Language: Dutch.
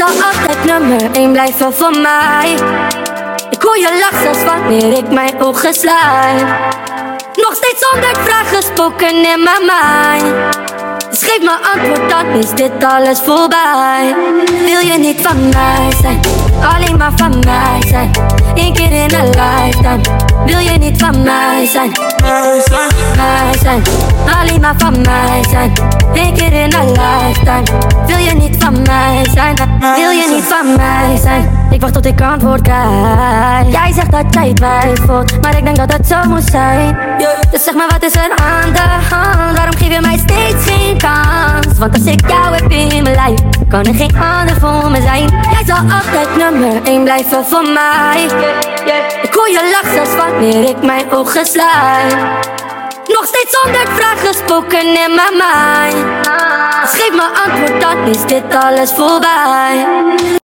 zal altijd nummer 1 blijven voor mij. Ik hoor je lach zelfs wanneer ik mijn ogen sluit. Nog steeds 100 vragen spoken in mijn mind. Dus geef me antwoord, dan is dit alles voorbij. Wil je niet van mij zijn, alleen maar van mij zijn. 1 keer in een lifetime. Wil je niet van mij zijn, mij zijn, alleen maar van mij zijn. 1 keer in een lifetime. Wil je niet van mij zijn, wil je niet van mij zijn. Ik wacht tot ik antwoord krijg. Jij zegt dat jij twijfelt, maar ik denk dat het zo moet zijn. Dus zeg maar, wat is er aan de hand? Waarom geef je mij steeds geen kans? Want als ik jou heb in mijn lijf, kan er geen ander voor me zijn. Jij zal altijd nummer 1 blijven voor mij. Ik hoor je lach zelfs wanneer ik mijn ogen sluit. Nog steeds 100 vragen spoken in mijn mind. Dus geef me antwoord, dan is dit alles voorbij.